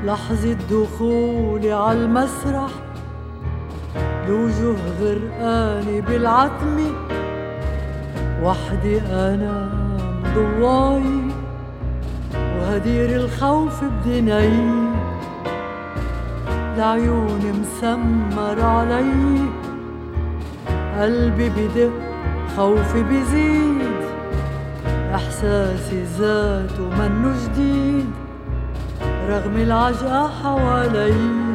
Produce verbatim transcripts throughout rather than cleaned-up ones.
لحظة دخولي عالمسرح بوجوه غرقانة بالعتمة، وحدي أنا مضواي وهدير الخوف بدني، لعيوني مسمر علي، قلبي بدق خوفي بيزيد، إحساسي ذاته منه جديد رغم العجقة حوالي.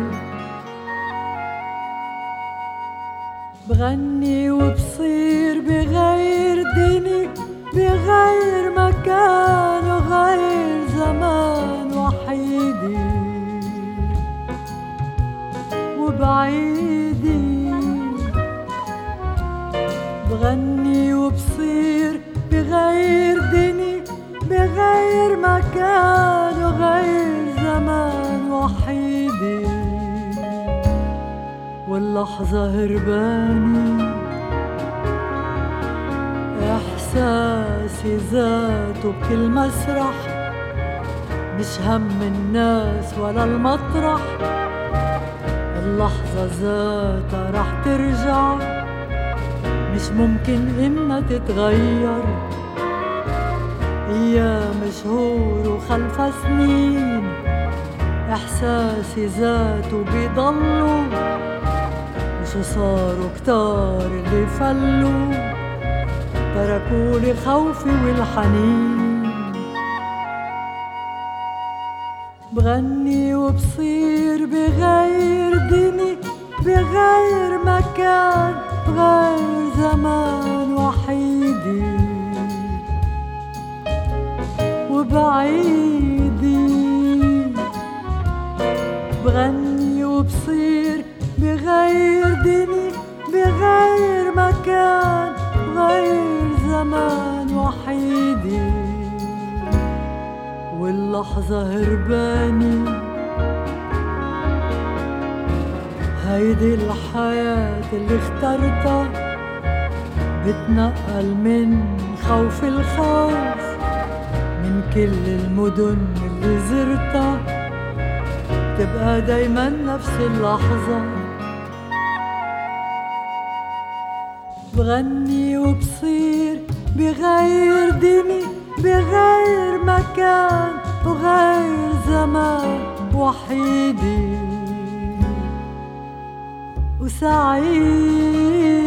بغني وبصير بغير دني، بغير مكان وغير زمان، وحيدي وبعيدي. بغني وبصير بغير دني، بغير مكان وغير زمان، وحيدي واللحظة هرباني، إحساسي ذاته بكل مسرح، مش هم الناس ولا المطرح، اللحظة ذاتها رح ترجع، مش ممكن إنها تتغير، أيام شهور وخلفها سنين، إحساسي ذاته بيضلوا، وشو صاروا كتار اللي فلوا تركولي خوفي والحنين. بغني وبصير بغير دني، بغير مكان بغير زمان، وحيدي وبعيدي. بغني وبصير بغير دني، بغير مكان بغير زمان، وحيدي واللحظة هرباني. هيدي الحياة اللي اخترتها، بتنقل من خوف الخوف، من كل المدن اللي زرتها، تبقى دايما نفس اللحظة. بغني وبصير بغير دني، بغير مكان وغير زمان، وحيدي وسعيد.